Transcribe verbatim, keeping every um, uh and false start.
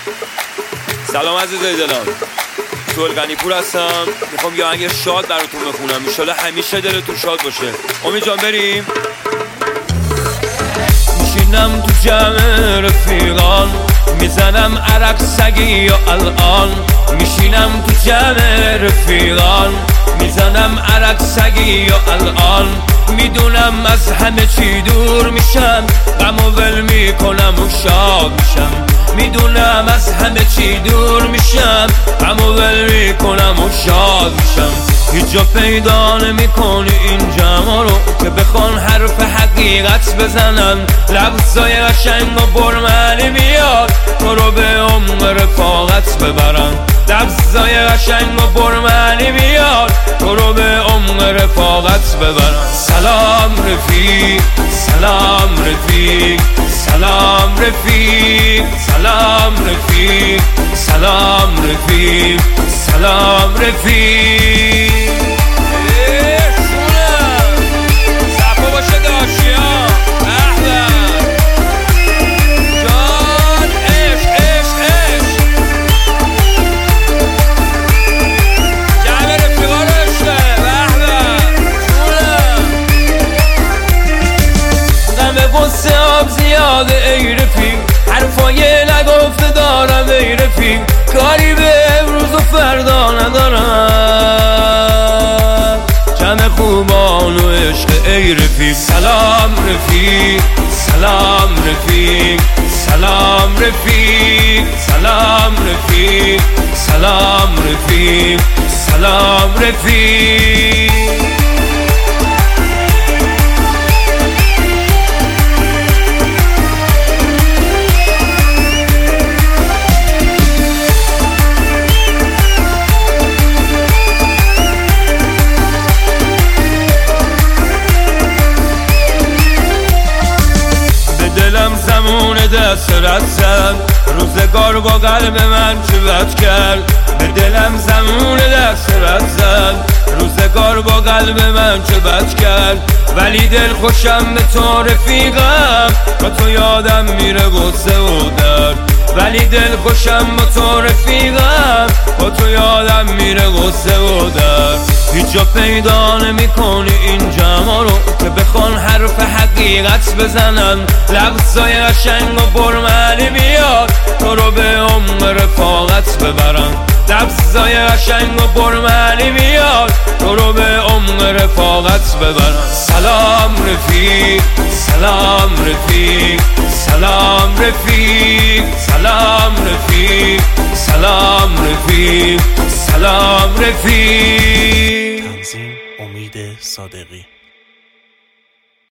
سلام عزیزای دلم، سهیل غنی‌پور هستم. میخوام یه آهنگ شاد براتون بخونم، انشالله همیشه دلتون شاد باشه. امید جان بریم. میشینم تو جمع رفیقان، میزنم عرق سگی و الان. میشینم تو جمع رفیقان، میزنم عرق سگی و الان. میدونم از همه چی دور میشم، غم و ول میکنم و شاد میشم. میدونم از همه چی دور میشم، غم و ول میکنم و شاد میشم. هیچ جا پیدا نمیکنی این جمع رو که بخوان حرف حقیقت بزنن. لفظای قشنگ و پرمعنی بیاد تو رو به عمق رفاقت ببرن. لفظای قشنگ و پرمعنی بیاد تو رو به عمق رفاقت ببرن. سلام رفیق، سلام رفیق، سلام رفیق، سلام رفیق، سلام رفیق، سلام رفیق. صفا باشه داشیا احمد جان، عشق عشق عشق جمع رفیقا رو عشقه احمد جونم. غم قصه آب زیاده ای رفیق، حرفای نگفته دارم ای رفیق. کاری به امروز و فردا ندارم، جمع خوبان و عشق ای رفیق. سلام رفیق، سلام رفیق، سلام رفیق، سلام رفیق، سلام رفیق، سلام رفیق. زمون دست رد زد، روزگار با قلب من چه بد کرد. به دلم زمون دست رد زد، روزگار با قلب من چه بد کرد. ولی دل خوشم به تو رفیقم، با تو یادم میره غصه و درد. ولی دل خوشم با تو رفیقم، با تو یادم میره غصه و درد. هیچ جا پیدا نمیکنی این جمع رو که بخوان حرف حقیقت بزنن. لفظای قشنگ و پرمعنی بیاد تو رو به عمق رفاقت ببرن. لفظای قشنگ و پرمعنی بیاد تو رو به عمق رفاقت ببرن. سلام رفیق، سلام رفیق، سلام رفیق، سلام رفیق، سلام رفیق، سلام رفیق. تنظیم امید صادقی.